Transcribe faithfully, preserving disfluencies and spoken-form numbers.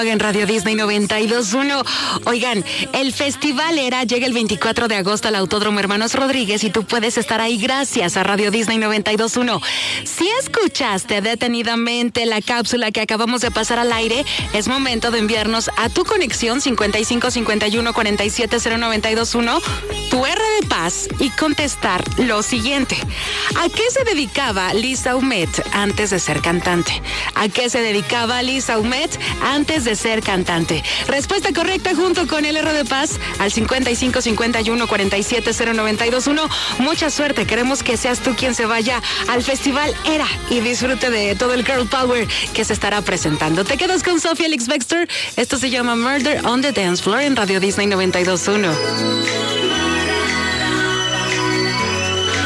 En Radio Disney noventa y dos punto uno. Oigan, el Festival Era llega el veinticuatro de agosto al Autódromo Hermanos Rodríguez y tú puedes estar ahí gracias a Radio Disney noventa y dos punto uno. Si escuchaste detenidamente la cápsula que acabamos de pasar al aire, es momento de enviarnos a tu conexión cincuenta y cinco cincuenta y uno cuarenta y siete cero noventa y dos punto uno tu R de paz y contestar lo siguiente. ¿A qué se dedicaba Lisa Humet antes de ser cantante? ¿A qué se dedicaba Lisa Humet antes de ser cantante? Respuesta correcta junto con el R de paz al cincuenta y cinco cincuenta y uno cuarenta y siete cero noventa y dos punto uno. Mucha suerte, queremos que seas tú quien se vaya al Festival Era y disfrute de todo el Girl Power que se estará presentando. Te quedas con Sofía Alex Baxter. Esto se llama Murder on the Dance Floor en Radio Disney noventa y dos punto uno.